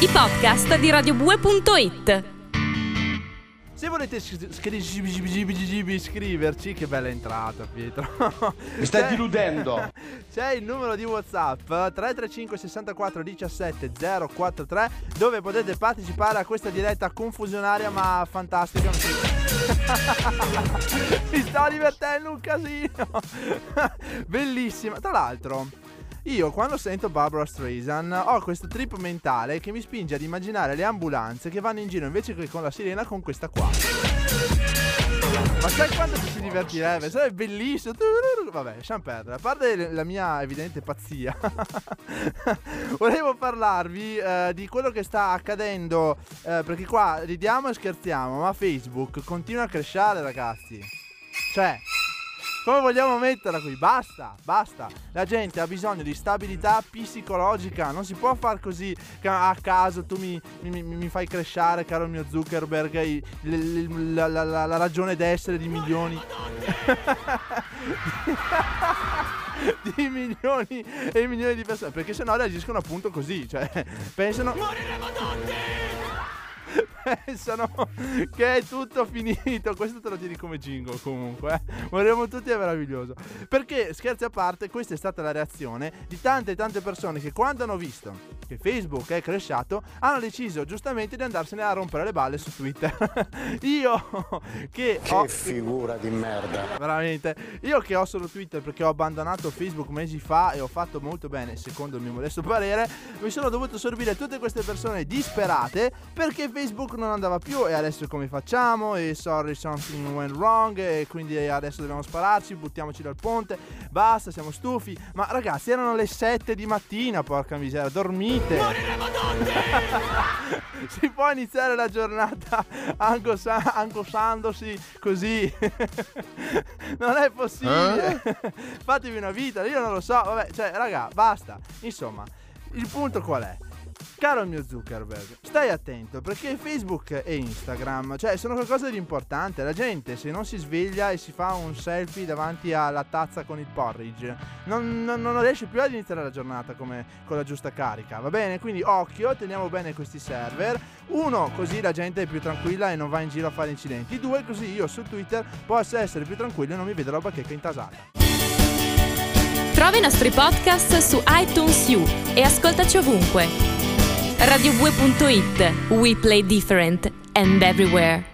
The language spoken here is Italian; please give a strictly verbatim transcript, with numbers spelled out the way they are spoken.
i podcast di radio bue punto it. Se volete scri- scriverci, che bella entrata, Pietro. Mi stai diludendo. C'è il numero di WhatsApp tre tre cinque sessantaquattro diciassette zero quattro tre, dove potete partecipare a questa diretta confusionaria ma fantastica. Mi sto divertendo un casino. Bellissima. Tra l'altro, io quando sento Barbra Streisand ho questo trip mentale che mi spinge ad immaginare le ambulanze che vanno in giro invece che con la sirena con questa qua. Ma sai quanto ci si divertirebbe? Sarebbe bellissimo. Vabbè, lasciamo perdere. A parte la mia evidente pazzia, volevo parlarvi eh, di quello che sta accadendo, eh, perché qua ridiamo e scherziamo, ma Facebook continua a crescere, ragazzi. Cioè, come vogliamo metterla qui? Basta, basta. La gente ha bisogno di stabilità psicologica. Non si può far così a caso. Tu mi, mi, mi fai crescere, caro mio Zuckerberg, i, la, la, la, la ragione d'essere di milioni di milioni e milioni di persone. Perché sennò reagiscono appunto così. Cioè, pensano moriremo tutti! Pensano che è tutto finito. Questo te lo tieni come jingle comunque, eh? Vorremmo tutti, è meraviglioso. Perché, scherzi a parte, questa è stata la reazione di tante tante persone che quando hanno visto che Facebook è cresciuto hanno deciso giustamente di andarsene a rompere le balle su Twitter. Io che Che ho... figura di merda. Veramente. Io che ho solo Twitter perché ho abbandonato Facebook mesi fa e ho fatto molto bene, secondo il mio modesto parere, mi sono dovuto sorbire tutte queste persone disperate perché Facebook non andava più. E adesso come facciamo? E sorry, something went wrong, e quindi adesso dobbiamo spararci, buttiamoci dal ponte, basta, siamo stufi. Ma ragazzi, erano le sette di mattina, porca miseria, dormite. Moriremo tutti! Si può iniziare la giornata ancosa- ancosandosi così? Non è possibile. Eh? Fatevi una vita, io non lo so. Vabbè, cioè, raga, basta. Insomma, il punto qual è? Caro mio Zuckerberg, stai attento, perché Facebook e Instagram, cioè, sono qualcosa di importante. La gente, se non si sveglia e si fa un selfie davanti alla tazza con il porridge, non, non, non riesce più ad iniziare la giornata come con la giusta carica, va bene? Quindi occhio, teniamo bene questi server. Uno, così la gente è più tranquilla e non va in giro a fare incidenti. Due, così io su Twitter posso essere più tranquillo e non mi vedo la bacheca intasata. Trova i nostri podcast su iTunes U e ascoltaci ovunque. radio bue punto it. We play different and everywhere.